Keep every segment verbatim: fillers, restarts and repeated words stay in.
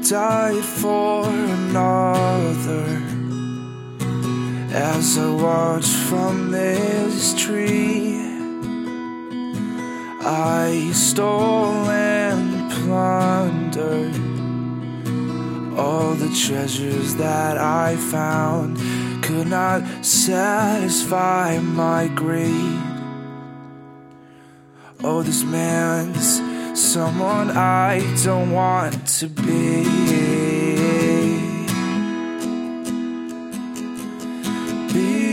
died for another. As I watch from this tree, I stole and plundered all the treasures that I found. Could not satisfy my greed. Oh, this man's someone I don't want to be. Be.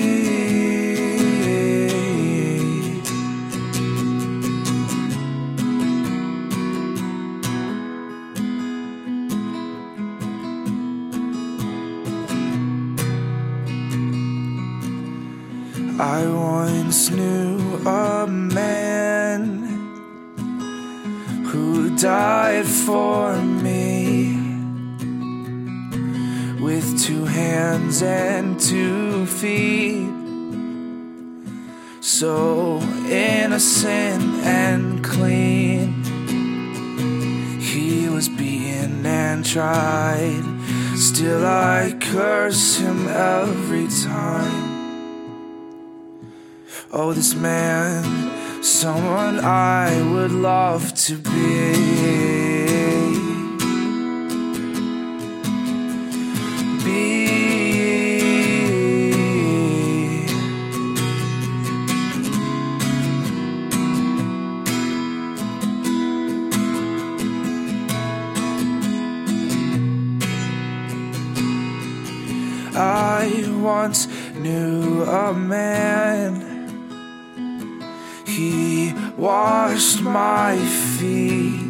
I once knew a man who died for me, with two hands and two feet, so innocent and clean. He was beaten and tried, still I curse him every time. Oh, this man, someone I would love to be. Be. I once knew a man. He washed my feet,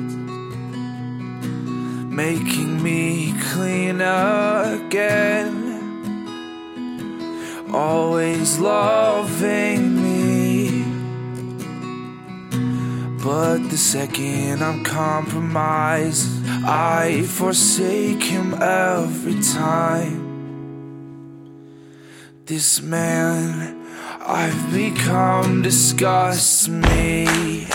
making me clean again, always loving me. But the second I'm compromised, I forsake him every time. This man I've become disgusts me.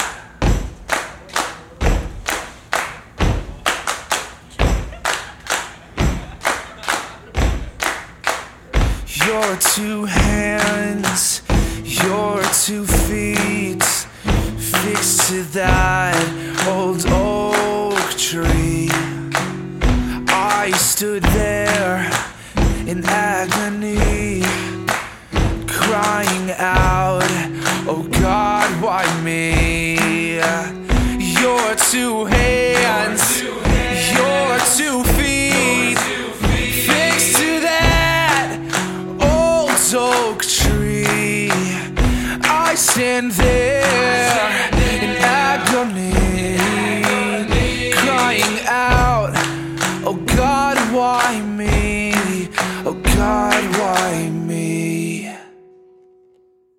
Your two hands, your two feet, fixed to that old oak tree. I stood there in agony, crying out, oh God, why me? Your two hands, your two feet, fixed to that old oak tree. I stand there